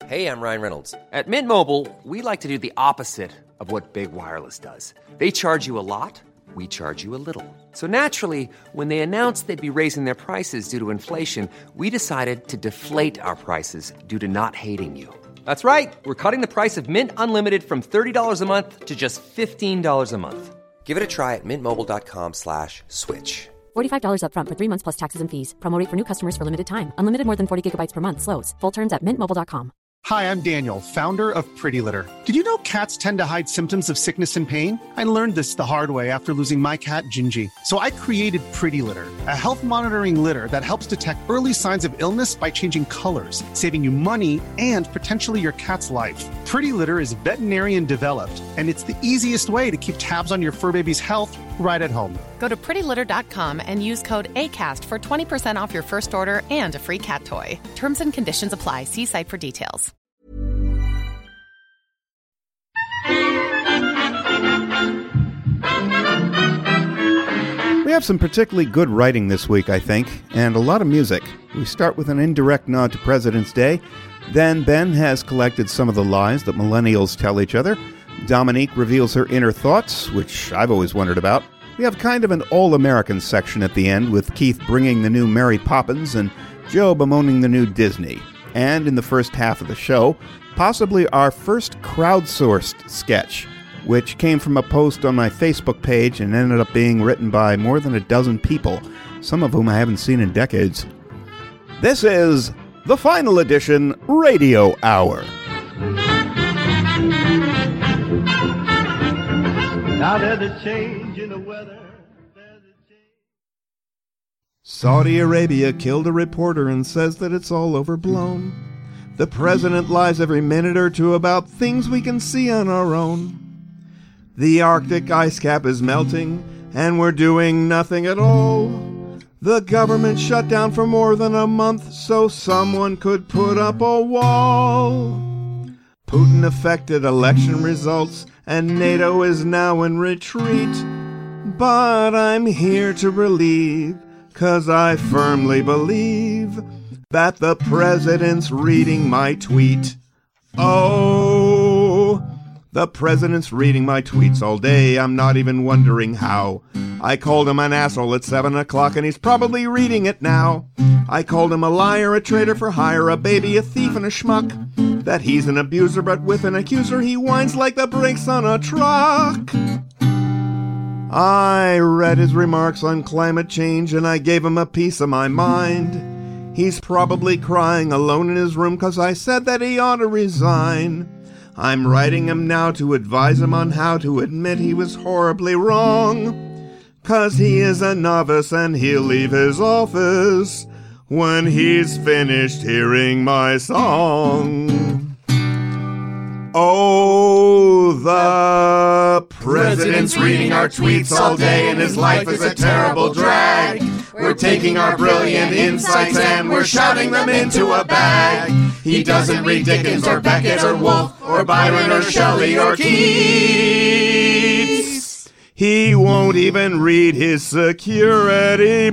Hey, I'm Ryan Reynolds. At Mint Mobile, we like to do the opposite of what Big Wireless does. They charge you a lot, we charge you a little. So naturally, when they announced they'd be raising their prices due to inflation, we decided to deflate our prices due to not hating you. That's right. We're cutting the price of Mint Unlimited from $30 a month to just $15 a month. Give it a try at mintmobile.com/switch. $45 up front for 3 months plus taxes and fees. Promo rate for new customers for limited time. Unlimited more than 40 gigabytes per month. Slows full terms at mintmobile.com. Hi, I'm Daniel, founder of Pretty Litter. Did you know cats tend to hide symptoms of sickness and pain? I learned this the hard way after losing my cat, Gingy. So I created Pretty Litter, a health monitoring litter that helps detect early signs of illness by changing colors, saving you money and potentially your cat's life. Pretty Litter is veterinarian developed, and it's the easiest way to keep tabs on your fur baby's health right at home. Go to prettylitter.com and use code ACAST for 20% off your first order and a free cat toy. Terms and conditions apply. See site for details. We have some particularly good writing this week, I think, and a lot of music. We start with an indirect nod to President's Day. Then Ben has collected some of the lies that millennials tell each other. Dominique reveals her inner thoughts, which I've always wondered about. We have kind of an all-American section at the end, with Keith bringing the new Mary Poppins and Joe bemoaning the new Disney. And in the first half of the show, possibly our first crowdsourced sketch, which came from a post on my Facebook page and ended up being written by more than a dozen people, some of whom I haven't seen in decades. This is the Final Edition Radio Hour. Now there's a change in the weather. Saudi Arabia killed a reporter and says that it's all overblown. The president lies every minute or two about things we can see on our own. The Arctic ice cap is melting, and we're doing nothing at all. The government shut down for more than a month so someone could put up a wall. Putin affected election results, and NATO is now in retreat. But I'm here to relieve, 'cause I firmly believe that the president's reading my tweet. Oh, the president's reading my tweets all day. I'm not even wondering how. I called him an asshole at 7 o'clock, and he's probably reading it now. I called him a liar, a traitor for hire, a baby, a thief, and a schmuck. That he's an abuser, but with an accuser he whines like the brakes on a truck. I read his remarks on climate change, and I gave him a piece of my mind. He's probably crying alone in his room 'cause I said that he ought to resign. I'm writing him now to advise him on how to admit he was horribly wrong. 'Cause he is a novice and he'll leave his office when he's finished hearing my song. Oh, the president's reading our tweets all day and his life is a terrible drag. We're taking our brilliant insights and we're shouting them into a bag. He doesn't read Dickens or Beckett or Woolf or Byron or Shelley or Keats. He won't even read his security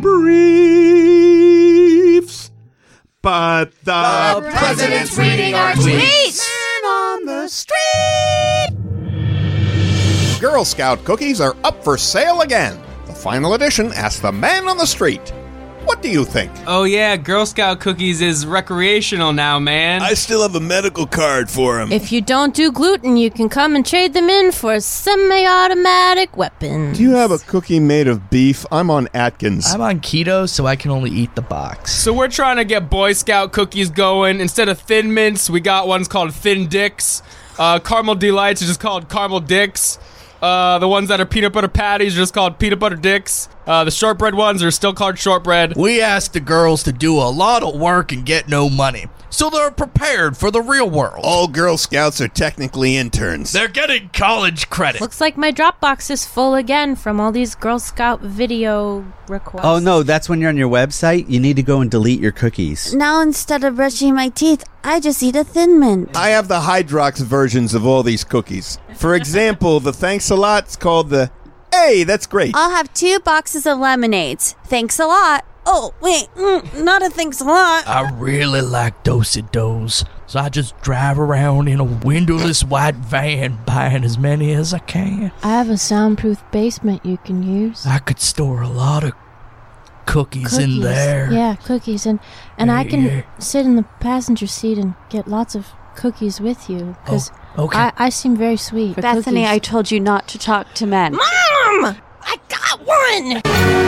briefs. But the president's reading our tweets on the street. Girl Scout cookies are up for sale again. The Final Edition asks the man on the street, what do you think? Oh yeah, Girl Scout cookies is recreational now, man. I still have a medical card for him. If you don't do gluten, you can come and trade them in for semi-automatic weapons. Do you have a cookie made of beef? I'm on Atkins. I'm on keto, so I can only eat the box. So we're trying to get Boy Scout cookies going. Instead of Thin Mints, we got ones called Thin Dicks. Caramel Delights are just called Caramel Dicks. The ones that are peanut butter patties are just called peanut butter dicks. The shortbread ones are still called shortbread. We asked the girls to do a lot of work and get no money, so they're prepared for the real world. All Girl Scouts are technically interns. They're getting college credit. Looks like my Dropbox is full again from all these Girl Scout video requests. Oh no, that's when you're on your website. You need to go and delete your cookies. Now instead of brushing my teeth, I just eat a Thin Mint. I have the Hydrox versions of all these cookies. For example, the Thanks a Lot's called the Hey, that's great. I'll have 2 boxes of lemonades. Thanks a lot. Oh, wait, not a thanks a lot. I really like Do-si-dos. So I just drive around in a windowless white van buying as many as I can. I have a soundproof basement you can use. I could store a lot of cookies in there. Yeah, cookies. And I can sit in the passenger seat and get lots of cookies with you. Because I seem very sweet. Bethany, I told you not to talk to men. Mom! I got one!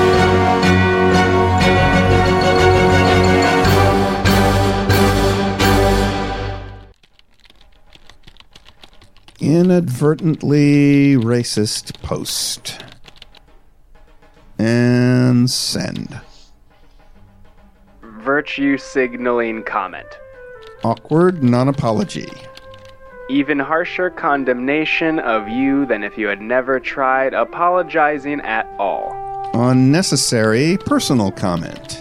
Inadvertently racist post. And send. Virtue signaling comment. Awkward non-apology. Even harsher condemnation of you than if you had never tried apologizing at all. Unnecessary personal comment.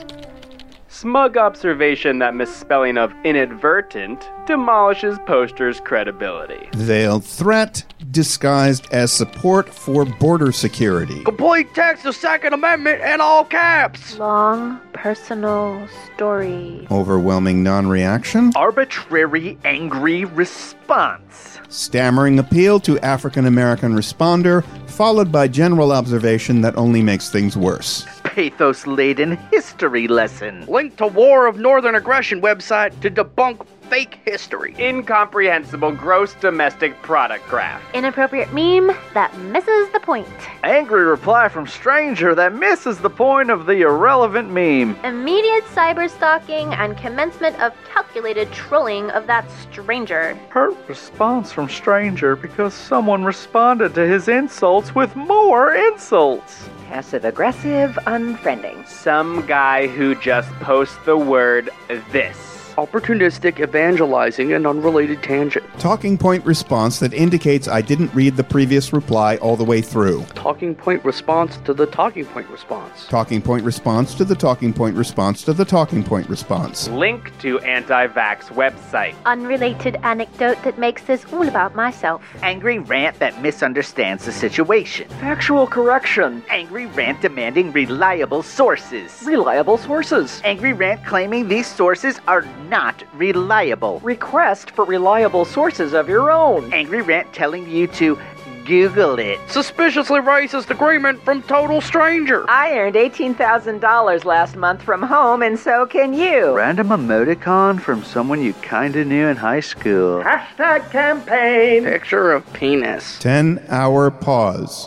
Smug observation that misspelling of inadvertent demolishes poster's credibility. Veiled threat disguised as support for border security. Complete text of Second Amendment in all caps. Long personal story. Overwhelming non-reaction. Arbitrary angry response. Stammering appeal to African American responder, followed by general observation that only makes things worse. Pathos-laden history lesson. Link to War of Northern Aggression website to debunk fake history. Incomprehensible gross domestic product graph. Inappropriate meme that misses the point. Angry reply from stranger that misses the point of the irrelevant meme. Immediate cyber stalking and commencement of calculated trolling of that stranger. Hurt response from stranger because someone responded to his insults with more insults. Passive-aggressive unfriending. Some guy who just posts the word this. Opportunistic evangelizing and unrelated tangent. Talking point response that indicates I didn't read the previous reply all the way through. Talking point response to the talking point response. Talking point response to the talking point response to the talking point response. Link to anti-vax website. Unrelated anecdote that makes this all about myself. Angry rant that misunderstands the situation. Factual correction. Angry rant demanding reliable sources. Reliable sources. Angry rant claiming these sources are not reliable. Request for reliable sources of your own. Angry rant telling you to Google it. Suspiciously racist agreement from total stranger. I earned $18,000 last month from home, and so can you. Random emoticon from someone you kinda knew in high school. Hashtag campaign. Picture of penis. 10-hour pause.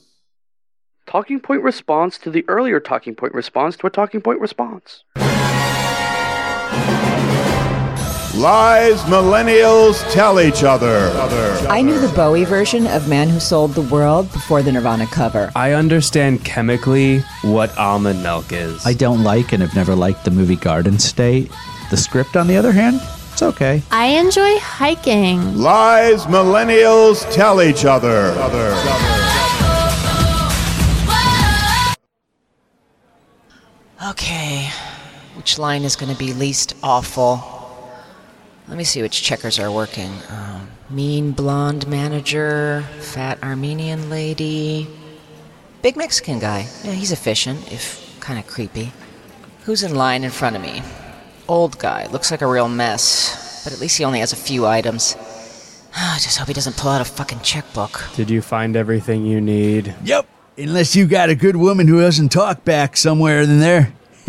Talking point response to the earlier talking point response to a talking point response. Lies millennials tell each other. I knew the Bowie version of Man Who Sold the World before the Nirvana cover. I understand chemically what almond milk is. I don't like and have never liked the movie Garden State. The script, on the other hand, it's okay. I enjoy hiking. Lies millennials tell each other. Okay, which line is going to be least awful? Let me see which checkers are working. Mean blonde manager, fat Armenian lady, big Mexican guy. Yeah, he's efficient, if kind of creepy. Who's in line in front of me? Old guy, looks like a real mess, but at least he only has a few items. I just hope he doesn't pull out a fucking checkbook. Did you find everything you need? Yep, unless you got a good woman who doesn't talk back somewhere in there.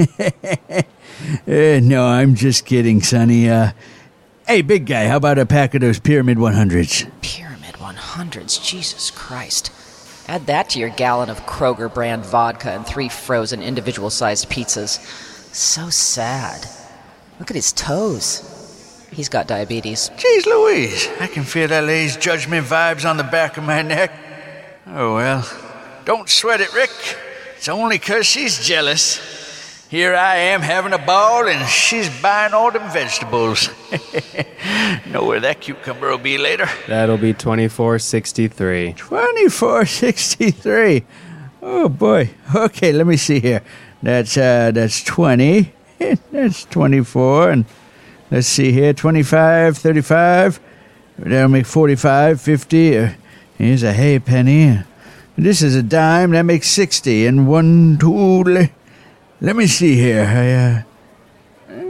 No, I'm just kidding, Sonny. Hey, big guy, how about a pack of those Pyramid 100s? Pyramid 100s? Jesus Christ. Add that to your gallon of Kroger brand vodka and 3 frozen individual-sized pizzas. So sad. Look at his toes. He's got diabetes. Jeez Louise, I can feel that lady's judgment vibes on the back of my neck. Oh, well. Don't sweat it, Rick. It's only 'cause she's jealous. Here I am having a ball, and she's buying all them vegetables. Know where that cucumber will be later. That'll be $24.63. $24.63. Oh boy. Okay, let me see here. That's 20. That's 24, and let's see here. 25, 35. That'll make 45, 50. Here's a hay penny. This is a dime. That makes 60, and 1, 2. Let me see here.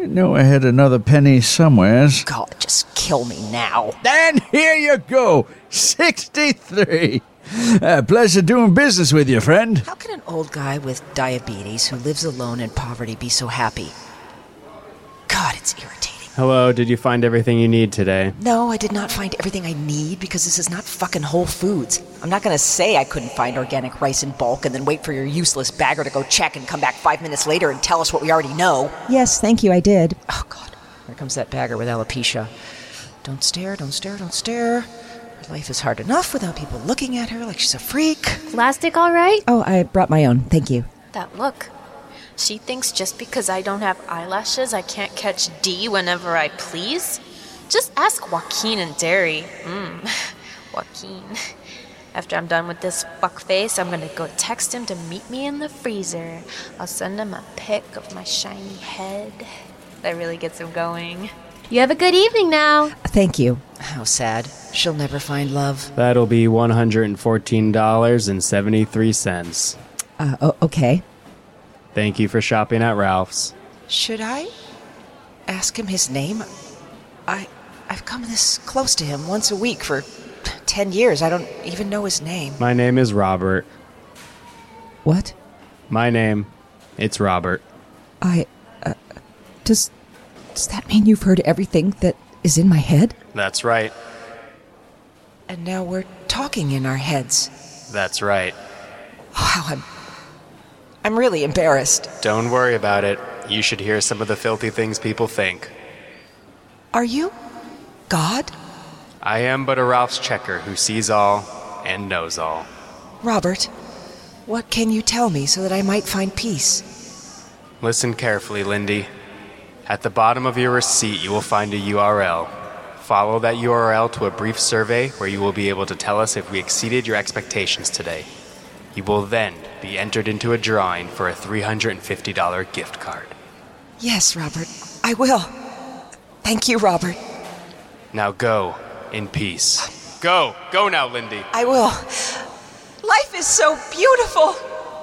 know I had another penny somewheres. God, just kill me now. And here you go, 63. Pleasure doing business with you, friend. How can an old guy with diabetes who lives alone in poverty be so happy? God, it's irritating. Hello, did you find everything you need today? No, I did not find everything I need because this is not fucking Whole Foods. I'm not gonna say I couldn't find organic rice in bulk and then wait for your useless bagger to go check and come back 5 minutes later and tell us what we already know. Yes, thank you, I did. Oh, God. Here comes that bagger with alopecia. Don't stare, don't stare, don't stare. Her life is hard enough without people looking at her like she's a freak. Plastic all right? Oh, I brought my own, thank you. That look. She thinks just because I don't have eyelashes, I can't catch D whenever I please? Just ask Joaquin and Derry. Joaquin. After I'm done with this fuckface, I'm gonna go text him to meet me in the freezer. I'll send him a pic of my shiny head. That really gets him going. You have a good evening now. Thank you. How sad. She'll never find love. That'll be $114.73. Okay. Thank you for shopping at Ralph's. Should I ask him his name? I've come this close to him once a week for 10 years. I don't even know his name. My name is Robert. What? My name, it's Robert. Does that mean you've heard everything that is in my head? That's right. And now we're talking in our heads. That's right. Wow, I'm really embarrassed. Don't worry about it. You should hear some of the filthy things people think. Are you God? I am but a Ralph's checker who sees all and knows all. Robert, what can you tell me so that I might find peace? Listen carefully, Lindy. At the bottom of your receipt, you will find a URL. Follow that URL to a brief survey where you will be able to tell us if we exceeded your expectations today. You will then be entered into a drawing for a $350 gift card. Yes, Robert, I will. Thank you, Robert. Now go in peace. Go now, Lindy. I will. Life is so beautiful.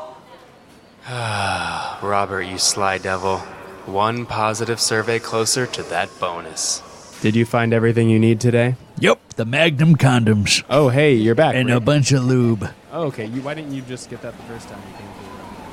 Robert, you sly devil. One positive survey closer to that bonus. Did you find everything you need today? Yep, the Magnum condoms. Oh, hey, you're back. And Rick. A bunch of lube. Oh, okay. Why didn't you just get that the first time you came through?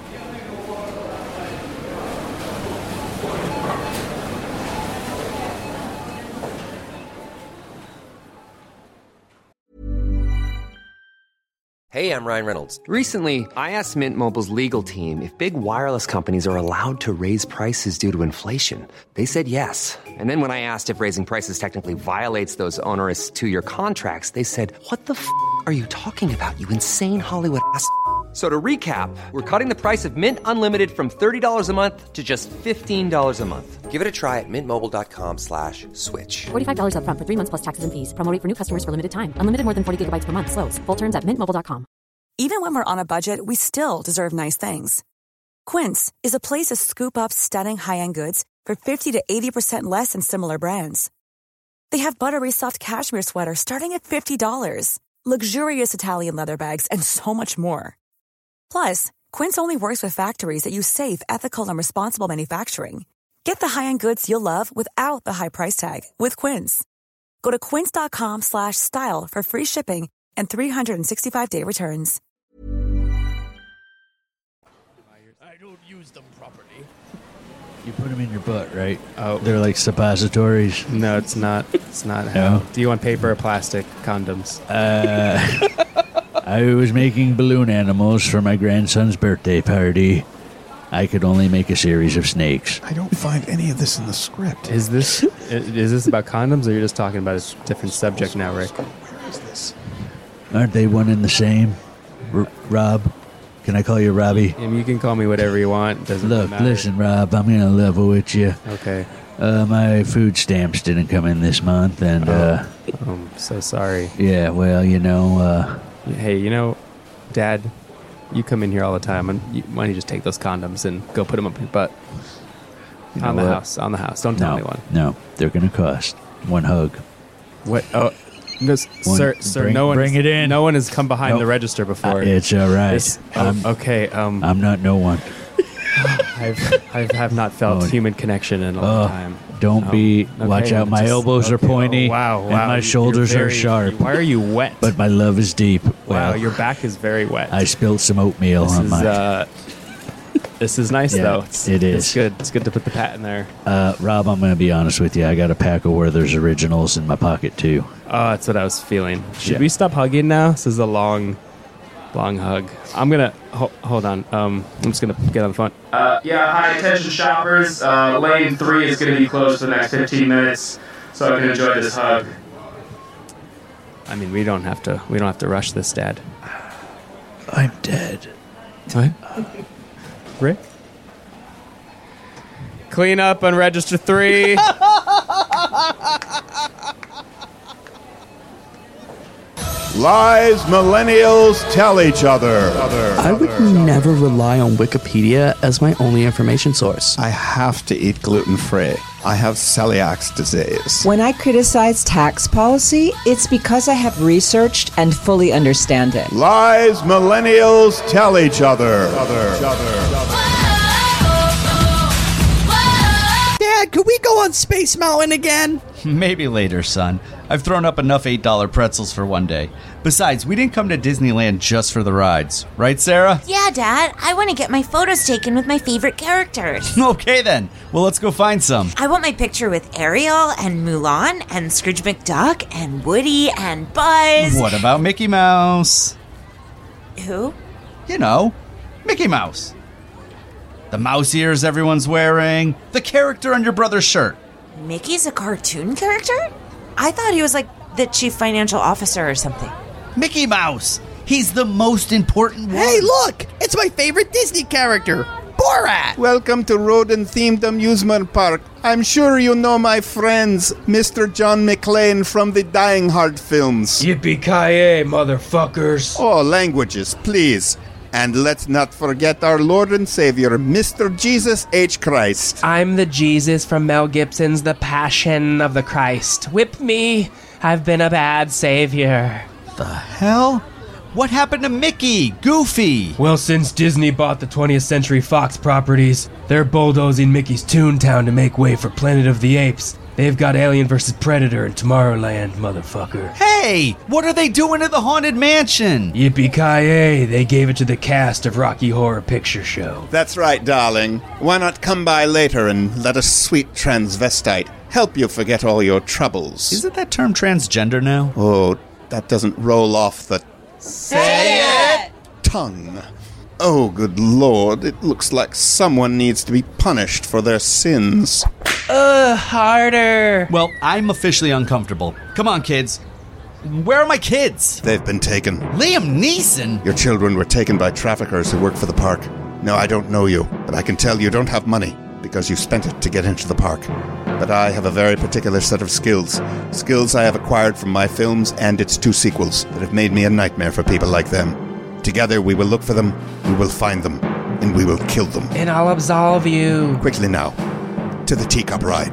Hey, I'm Ryan Reynolds. Recently, I asked Mint Mobile's legal team if big wireless companies are allowed to raise prices due to inflation. They said yes. And then when I asked if raising prices technically violates those onerous two-year contracts, they said, "What the f*** are you talking about, you insane Hollywood ass?" So to recap, we're cutting the price of Mint Unlimited from $30 a month to just $15 a month. Give it a try at mintmobile.com/switch. $45 up front for 3 months plus taxes and fees. Promo rate for new customers for limited time. Unlimited more than 40 gigabytes per month. Slows full terms at mintmobile.com. Even when we're on a budget, we still deserve nice things. Quince is a place to scoop up stunning high-end goods for 50 to 80% less than similar brands. They have buttery soft cashmere sweaters starting at $50, luxurious Italian leather bags, and so much more. Plus, Quince only works with factories that use safe, ethical, and responsible manufacturing. Get the high-end goods you'll love without the high price tag with Quince. Go to quince.com/style for free shipping and 365-day returns. I don't use them properly. You put them in your butt, right? Oh, they're like suppositories. No, it's not. It's not. No. Do you want paper or plastic condoms? I was making balloon animals for my grandson's birthday party. I could only make a series of snakes. I don't find any of this in the script. Is this about condoms, or you're just talking about a different subject now, Rick? Where is this? Aren't they one and the same? Rob? Can I call you Robbie? You can call me whatever you want. Doesn't Look, matter. listen, Rob, I'm going to level with you. Okay. My food stamps didn't come in this month, and... I'm so sorry. Yeah, well, Hey, Dad, you come in here all the time, and why don't you just take those condoms and go put them up your butt? On the house. Don't tell anyone. No, they're going to cost one hug. What? Oh, no, sir, bring it in. No one has come behind the register before. It's all right. Okay. I'm not no one. I have not felt human connection in a long time. Don't be. Okay, Watch out, my elbows are pointy. Wow, and my shoulders are sharp. Why are you wet? But my love is deep. Wow, Well, your back is very wet. I spilled some oatmeal on my. This is nice, Yeah, though. it is. It's good. It's good to put the pat in there. Rob, I'm going to be honest with you. I got a pack of Werther's Originals in my pocket, too. Oh, that's what I was feeling. Should Yeah. we stop hugging now? This is a long hug. I'm going to... hold on. I'm just going to get on the phone. Yeah, high attention shoppers. Lane 3 is going to be closed for the next 15 minutes, so I can enjoy this hug. I mean, we don't have to rush this, Dad. I'm dead. What? Rick? Clean up on register 3. Lies millennials tell each other. I would never rely on Wikipedia as my only information source. I have to eat gluten-free. I have celiac disease. When I criticize tax policy, it's because I have researched and fully understand it. Lies millennials tell each other. Dad, could we go on Space Mountain again? Maybe later, son. I've thrown up enough $8 pretzels for one day. Besides, we didn't come to Disneyland just for the rides. Right, Sarah? Yeah, Dad. I want to get my photos taken with my favorite characters. Okay, then. Well, let's go find some. I want my picture with Ariel and Mulan and Scrooge McDuck and Woody and Buzz. What about Mickey Mouse? Who? You know, Mickey Mouse. The mouse ears everyone's wearing. The character on your brother's shirt. Mickey's a cartoon character? I thought he was like the chief financial officer or something. Mickey Mouse. He's the most important one. Hey, look! It's my favorite Disney character, Borat! Welcome to Rodent-themed amusement park. I'm sure you know my friends, Mr. John McClane from the Dying Hard films. Yippee-ki-yay, motherfuckers. Oh, languages, please. And let's not forget our Lord and Savior, Mr. Jesus H. Christ. I'm the Jesus from Mel Gibson's The Passion of the Christ. Whip me. I've been a bad savior. The hell? What happened to Mickey? Goofy? Well, since Disney bought the 20th Century Fox properties, they're bulldozing Mickey's Toontown to make way for Planet of the Apes. They've got Alien vs. Predator in Tomorrowland, motherfucker. Hey, what are they doing at the Haunted Mansion? Yippee-ki-yay, they gave it to the cast of Rocky Horror Picture Show. That's right, darling. Why not come by later and let a sweet transvestite help you forget all your troubles? Isn't that term transgender now? Oh, that doesn't roll off the... Say it! Tongue. Oh, good Lord, it looks like someone needs to be punished for their sins. Harder. Well, I'm officially uncomfortable. Come on, kids. Where are my kids? They've been taken. Liam Neeson? Your children were taken by traffickers who work for the park. No, I don't know you, but I can tell you don't have money because you spent it to get into the park. But I have a very particular set of skills. Skills I have acquired from my films and its 2 sequels that have made me a nightmare for people like them. Together we will look for them, we will find them, and we will kill them. And I'll absolve you. Quickly now, to the teacup ride.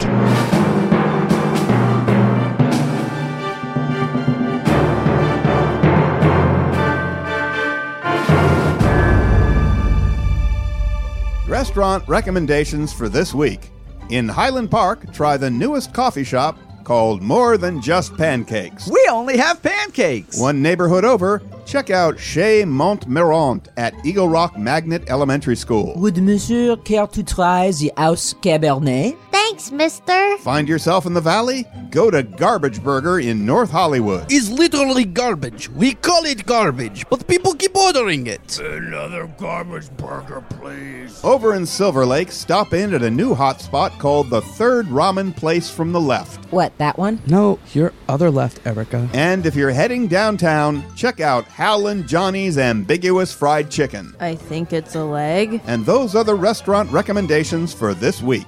Restaurant recommendations for this week. In Highland Park, try the newest coffee shop called More Than Just Pancakes. We only have pancakes. One neighborhood over, check out Chez Montmirant at Eagle Rock Magnet Elementary School. Would Monsieur care to try the House Cabernet? Thanks, mister. Find yourself in the valley? Go to Garbage Burger in North Hollywood. It's literally garbage. We call it garbage, but people keep ordering it. Another garbage burger, please. Over in Silver Lake, stop in at a new hotspot called the Third Ramen Place from the left. What, that one? No, your other left, Erica. And if you're heading downtown, check out Howlin' Johnny's Ambiguous Fried Chicken. I think it's a leg. And those are the restaurant recommendations for this week.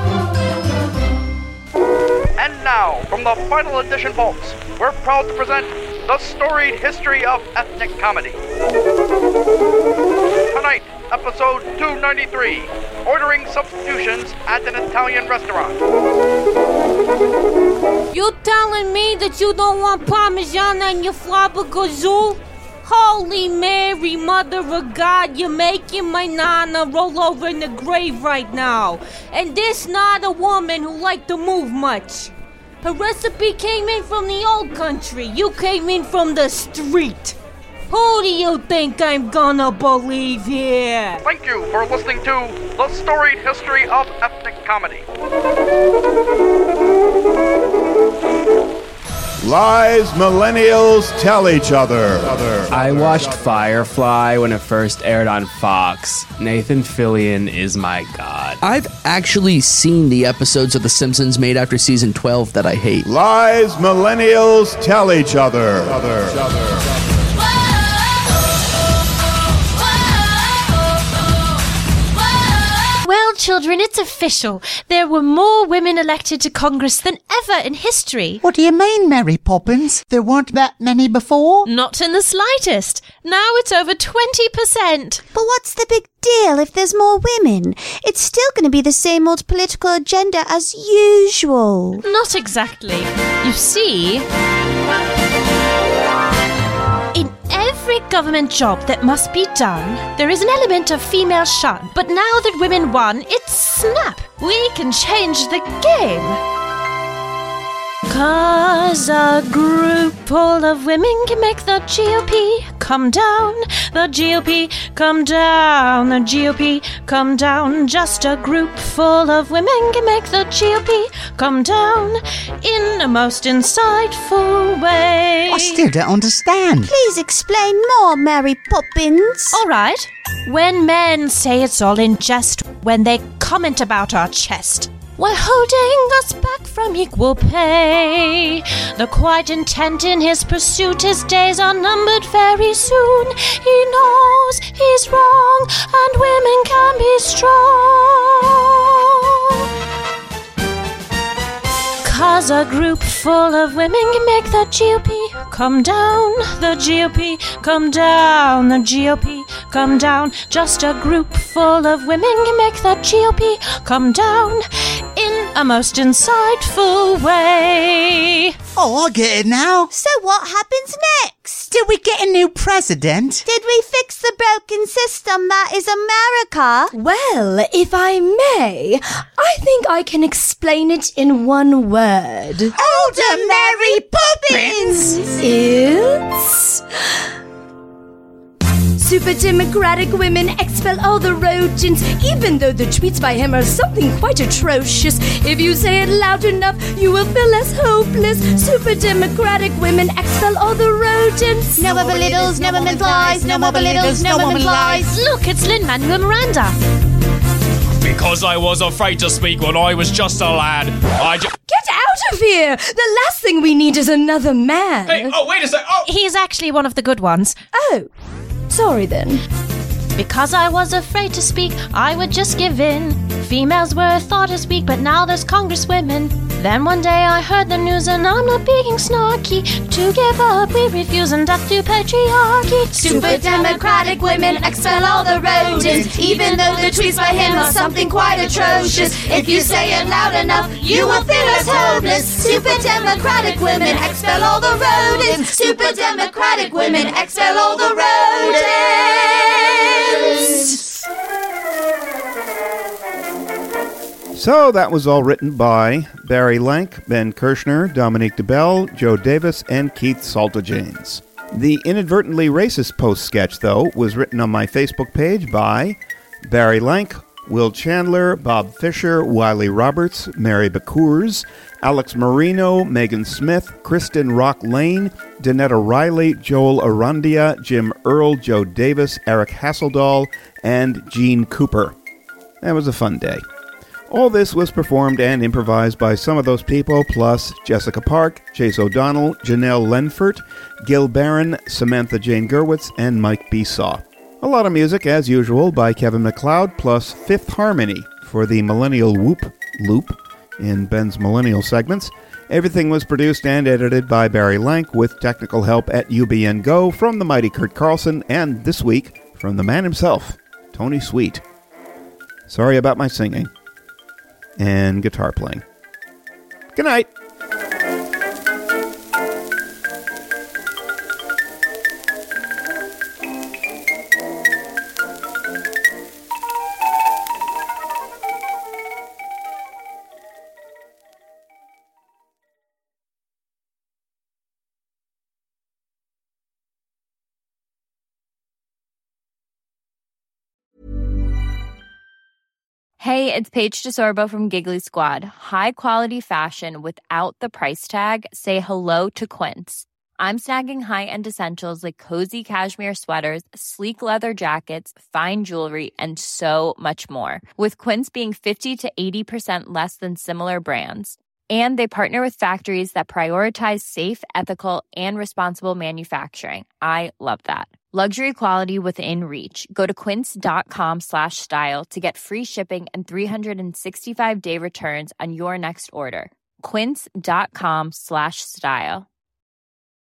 And now, from the Final Edition vaults, we're proud to present the storied history of ethnic comedy. Tonight, episode 293, Ordering Substitutions at an Italian Restaurant. You telling me that you don't want Parmesan on your flabbergazoo? Holy Mary, Mother of God, you're making my nana roll over in the grave right now. And this not a woman who liked to move much. Her recipe came in from the old country. You came in from the street. Who do you think I'm gonna believe here? Thank you for listening to The Storied History of Ethnic Comedy. Lies millennials tell each other. I watched Firefly when it first aired on Fox. Nathan Fillion is my god. I've actually seen the episodes of The Simpsons made after season 12 that I hate. Lies millennials tell each other. Well, children, it's official. There were more women elected to Congress than ever in history. What do you mean, Mary Poppins? There weren't that many before? Not in the slightest. Now it's over 20%. But what's the big deal if there's more women? It's still going to be the same old political agenda as usual. Not exactly. You see, in every government job that must be done, there is an element of female shun. But now that women won, it's snap. We can change the game. 'Cause a group full of women can make the GOP come down. The GOP come down. The GOP come down. Just a group full of women can make the GOP come down in a most insightful way. I still don't understand. Please explain more, Mary Poppins. All right. When men say it's all in jest, when they comment about our chest, while holding us back from equal pay, the quiet intent in his pursuit, his days are numbered very soon. He knows he's wrong, and women can be strong. 'Cause a group full of women can make the GOP come down. The GOP come down. The GOP come down. Just a group full of women can make the GOP come down in a most insightful way. Oh, I get it now. So what happens next? Did we get a new president? Did we fix the broken system that is America? Well, if I may, I think I can explain it in one word. Older Mary Poppins! It's... Super democratic women expel all the rodents, even though the tweets by him are something quite atrocious. If you say it loud enough, you will feel less hopeless. Super democratic women expel all the rodents. No more belittles, no more flies, no more belittles, no more flies. Look, it's Lin-Manuel Miranda. Because I was afraid to speak when I was just a lad. Get out of here! The last thing we need is another man. Hey, oh, wait a sec. Oh! He's actually one of the good ones. Oh. Sorry then. Because I was afraid to speak, I would just give in. Females were thought as weak, but now there's congresswomen. Then one day I heard the news, and I'm not being snarky. To give up, we refuse, and death to patriarchy. Super democratic women expel all the rodents, even though the tweets by him are something quite atrocious. If you say it loud enough, you will feel as hopeless. Super democratic women expel all the rodents. Super democratic women expel all the rodents. So that was all written by Barry Lank, Ben Kirshner, Dominique DeBell, Joe Davis, and Keith Saltajanes. The inadvertently racist post sketch, though, was written on my Facebook page by Barry Lank, Will Chandler, Bob Fisher, Wiley Roberts, Mary Bacours, Alex Marino, Megan Smith, Kristen Rock Lane, Danetta Riley, Joel Arandia, Jim Earl, Joe Davis, Eric Hasseldahl, and Gene Cooper. That was a fun day. All this was performed and improvised by some of those people, plus Jessica Park, Chase O'Donnell, Janelle Lenfert, Gil Barron, Samantha Jane Gerwitz, and Mike Besaw. A lot of music, as usual, by Kevin MacLeod, plus Fifth Harmony for the Millennial Whoop loop in Ben's Millennial segments. Everything was produced and edited by Barry Lank, with technical help at UBN Go from the mighty Kurt Carlson, and this week, from the man himself, Tony Sweet. Sorry about my singing and guitar playing. Good night. Hey, it's Paige DeSorbo from Giggly Squad. High quality fashion without the price tag. Say hello to Quince. I'm snagging high-end essentials like cozy cashmere sweaters, sleek leather jackets, fine jewelry, and so much more. With Quince being 50 to 80% less than similar brands. And they partner with factories that prioritize safe, ethical, and responsible manufacturing. I love that. Luxury quality within reach. Go to quince.com/style to get free shipping and 365-day returns on your next order. Quince.com/style.